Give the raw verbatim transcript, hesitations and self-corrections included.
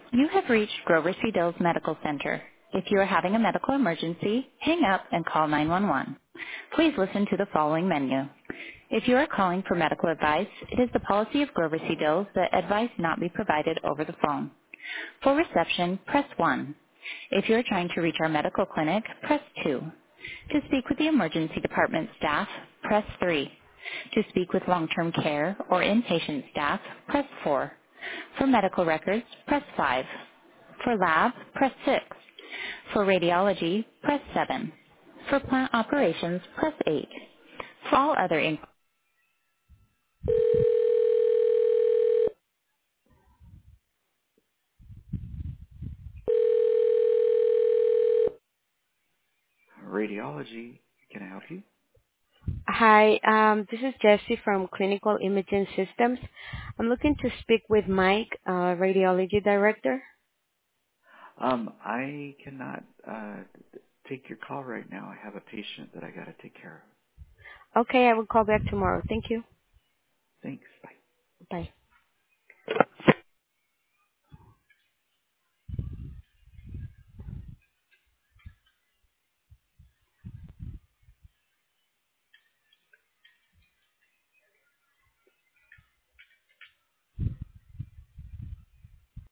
You have reached Grover C. Dills Medical Center. If you are having a medical emergency, hang up and call nine one one. Please listen to the following menu. If you are calling for medical advice, it is the policy of Grover C. Dills that advice not be provided over the phone. For reception, press one. If you are trying to reach our medical clinic, press two. To speak with the emergency department staff, press three. To speak with long-term care or inpatient staff, press four. For medical records, press five. For lab, press six. For radiology, press seven. For plant operations, press eight. For all other inquiries, radiology, can I help you? Hi, um, this is Jessie from Clinical Imaging Systems. I'm looking to speak with Mike, uh, radiology director. Um, I cannot uh, take your call right now. I have a patient that I got to take care of. Okay, I will call back tomorrow. Thank you. Thanks. Bye. Bye.